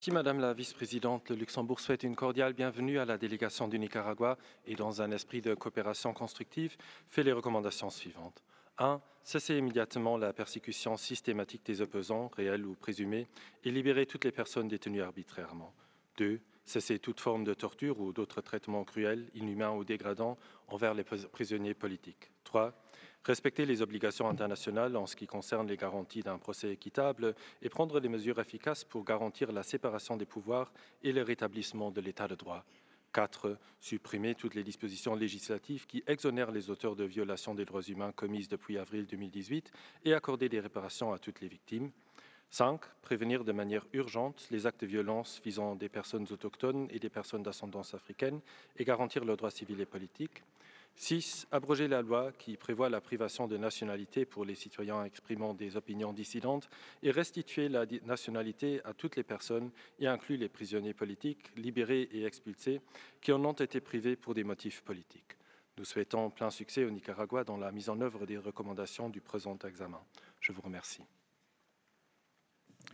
Si Madame la vice-présidente, le Luxembourg souhaite une cordiale bienvenue à la délégation du Nicaragua et dans un esprit de coopération constructive, fait les recommandations suivantes. 1. Cesser immédiatement la persécution systématique des opposants, réels ou présumés, et libérer toutes les personnes détenues arbitrairement. 2. Cesser toute forme de torture ou d'autres traitements cruels, inhumains ou dégradants envers les prisonniers politiques. 3. Respecter les obligations internationales en ce qui concerne les garanties d'un procès équitable et prendre des mesures efficaces pour garantir la séparation des pouvoirs et le rétablissement de l'état de droit. 4. Supprimer toutes les dispositions législatives qui exonèrent les auteurs de violations des droits humains commises depuis avril 2018 et accorder des réparations à toutes les victimes. 5. Prévenir de manière urgente les actes de violence visant des personnes autochtones et des personnes d'ascendance africaine et garantir leurs droits civils et politiques. 6. Abroger la loi qui prévoit la privation de nationalité pour les citoyens exprimant des opinions dissidentes et restituer la nationalité à toutes les personnes, y inclus les prisonniers politiques, libérés et expulsés, qui en ont été privés pour des motifs politiques. Nous souhaitons plein succès au Nicaragua dans la mise en œuvre des recommandations du présent examen. Je vous remercie.